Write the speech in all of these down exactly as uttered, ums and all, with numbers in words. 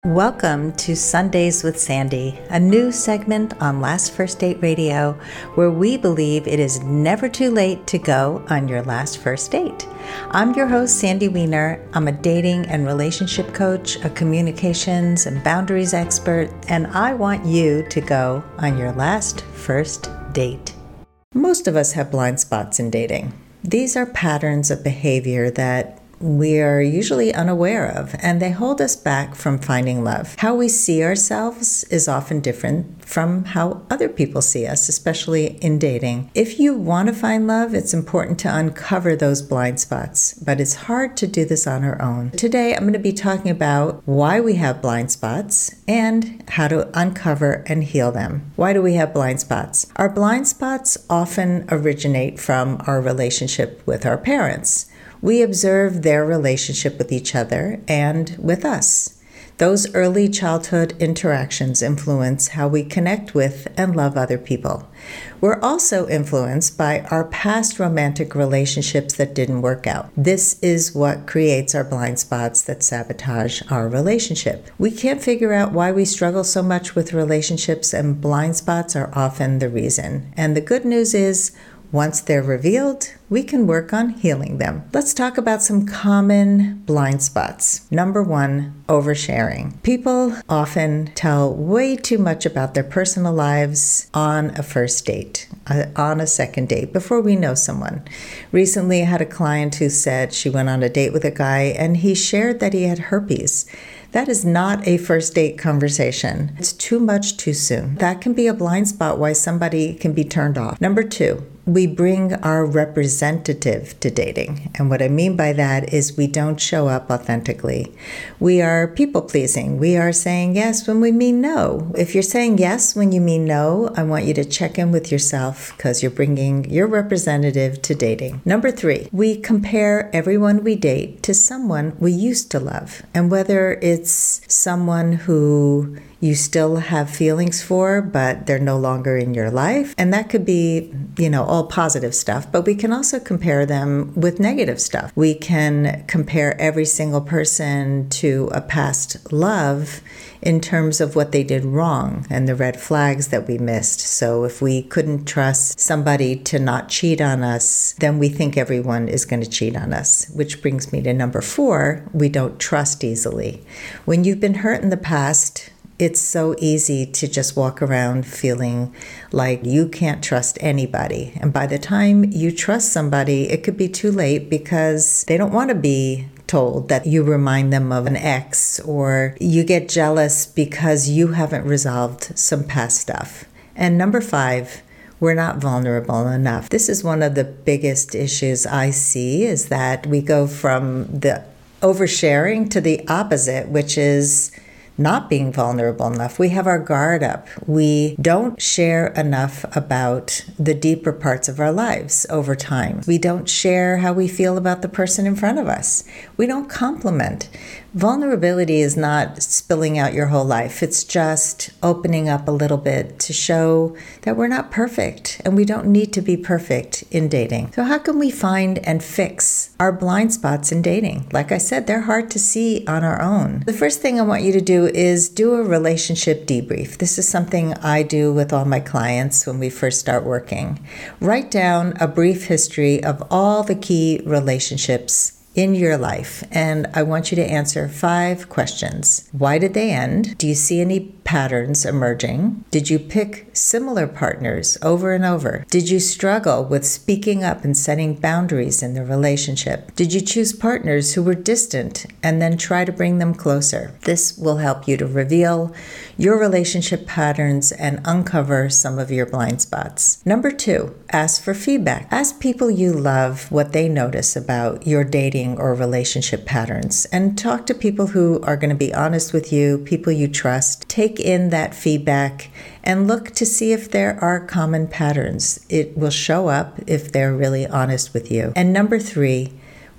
Welcome to Sundays with Sandy, a new segment on Last First Date Radio where we believe it is never too late to go on your last first date. I'm your host, Sandy Weiner. I'm a dating and relationship coach, a communications and boundaries expert, and I want you to go on your last first date. Most of us have blind spots in dating. These are patterns of behavior that we are usually unaware of, and they hold us back from finding love. How we see ourselves is often different from how other people see us, especially in dating. If you want to find love, it's important to uncover those blind spots, but it's hard to do this on our own. Today, I'm going to be talking about why we have blind spots and how to uncover and heal them. Why do we have blind spots? Our blind spots often originate from our relationship with our parents. We observe their relationship with each other and with us. Those early childhood interactions influence how we connect with and love other people. We're also influenced by our past romantic relationships that didn't work out. This is what creates our blind spots that sabotage our relationship. We can't figure out why we struggle so much with relationships, and blind spots are often the reason. And the good news is, once they're revealed, we can work on healing them. Let's talk about some common blind spots. Number one, oversharing. People often tell way too much about their personal lives on a first date, uh, on a second date, before we know someone. Recently, I had a client who said she went on a date with a guy and he shared that he had herpes. That is not a first date conversation. It's too much too soon. That can be a blind spot why somebody can be turned off. Number two, we bring our representative to dating. And what I mean by that is we don't show up authentically. We are people pleasing. We are saying yes when we mean no. If you're saying yes when you mean no, I want you to check in with yourself because you're bringing your representative to dating. Number three, we compare everyone we date to someone we used to love. And whether it's someone who you still have feelings for, but they're no longer in your life. And that could be, you know, all positive stuff, but we can also compare them with negative stuff. We can compare every single person to a past love in terms of what they did wrong and the red flags that we missed. So if we couldn't trust somebody to not cheat on us, then we think everyone is going to cheat on us, which brings me to number four, we don't trust easily. When you've been hurt in the past, it's so easy to just walk around feeling like you can't trust anybody. And by the time you trust somebody, it could be too late because they don't want to be told that you remind them of an ex, or you get jealous because you haven't resolved some past stuff. And number five, we're not vulnerable enough. This is one of the biggest issues I see, is that we go from the oversharing to the opposite, which is not being vulnerable enough. We have our guard up. We don't share enough about the deeper parts of our lives over time. We don't share how we feel about the person in front of us. We don't compliment. Vulnerability is not spilling out your whole life. It's just opening up a little bit to show that we're not perfect and we don't need to be perfect in dating. So how can we find and fix our blind spots in dating? Like I said, they're hard to see on our own. The first thing I want you to do is do a relationship debrief. This is something I do with all my clients when we first start working. Write down a brief history of all the key relationships in your life, and I want you to answer five questions. Why did they end? Do you see any patterns emerging? Did you pick similar partners over and over? Did you struggle with speaking up and setting boundaries in the relationship? Did you choose partners who were distant and then try to bring them closer? This will help you to reveal your relationship patterns and uncover some of your blind spots. Number two, ask for feedback. Ask people you love what they notice about your dating or relationship patterns, and talk to people who are going to be honest with you, people you trust. Take in that feedback and look to see if there are common patterns. It will show up if they're really honest with you. And number three,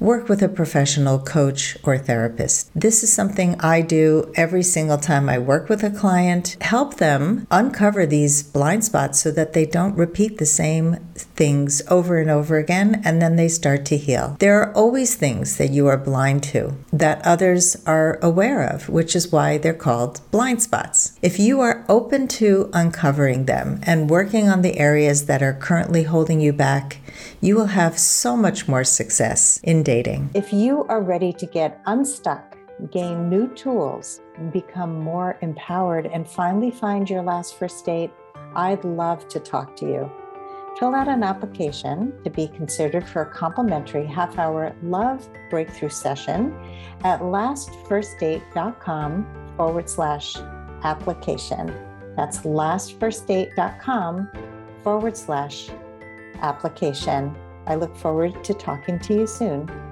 work with a professional coach or therapist. This is something I do every single time I work with a client. Help them uncover these blind spots so that they don't repeat the same things over and over again, and then they start to heal. There are always things that you are blind to that others are aware of, which is why they're called blind spots. If you are open to uncovering them and working on the areas that are currently holding you back, you will have so much more success in dating. If you are ready to get unstuck, gain new tools, become more empowered, and finally find your last first date, I'd love to talk to you. Fill out an application to be considered for a complimentary half-hour love breakthrough session at lastfirstdate.com forward slash application. That's lastfirstdate.com forward slash application. I look forward to talking to you soon.